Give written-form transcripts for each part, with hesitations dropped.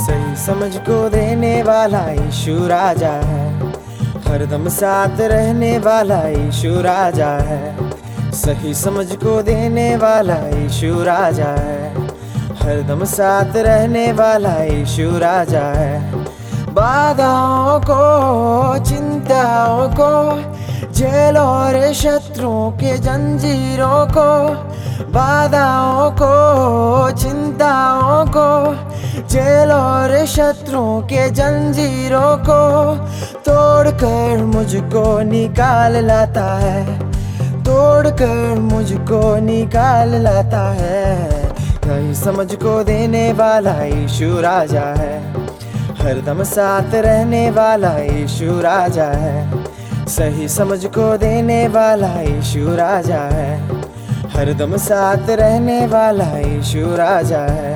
सही समझ को देने वाला यीशु राजा है, हरदम साथ रहने वाला यीशु राजा है। सही समझ को देने वाला यीशु राजा है, हरदम साथ रहने वाला यीशु राजा है। बाधाओं को, चिंताओं को, जेल और शत्रुओं के जंजीरों को, बाधाओं को, चिंताओं को, जेल और शत्रुओं के जंजीरों को तोड़कर मुझको निकाल लाता है, तोड़कर मुझको निकाल लाता है। सही समझ को देने वाला यीशु राजा है, हरदम साथ रहने वाला यीशु राजा है। सही समझ को देने वाला यीशु राजा है, हरदम साथ रहने वाला यीशु राजा है।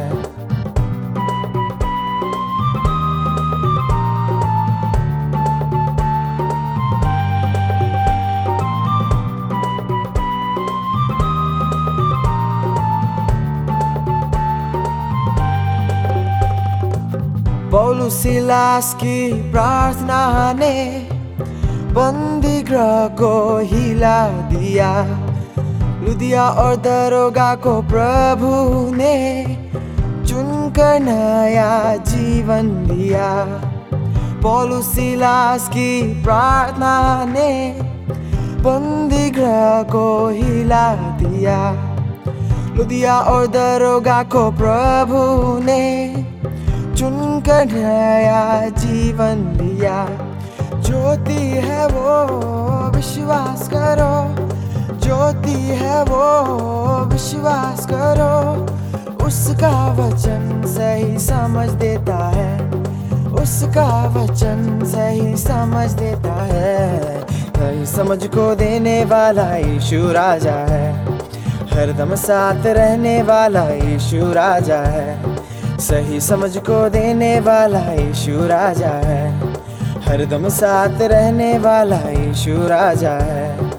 पौलुस सिलास की प्रार्थना ने बंदी गृह को हिला दिया, लुदिया और दरोगा को प्रभु ने चुनकर नया जीवन दिया। पौलुस सिलास की प्रार्थना ने बंदी गृह को हिला दिया, लुदिया और दरोगा को प्रभु ने चुनकर नया जीवन दिया। ज्योति है वो विश्वास करो, ज्योति है वो विश्वास करो, उसका वचन सही समझ देता है, उसका वचन सही समझ देता है। सही समझ को देने वाला यीशु राजा है, हरदम साथ रहने वाला यीशु राजा है। सही समझ को देने वाला यीशु राजा है, हरदम साथ रहने वाला यीशु राजा है।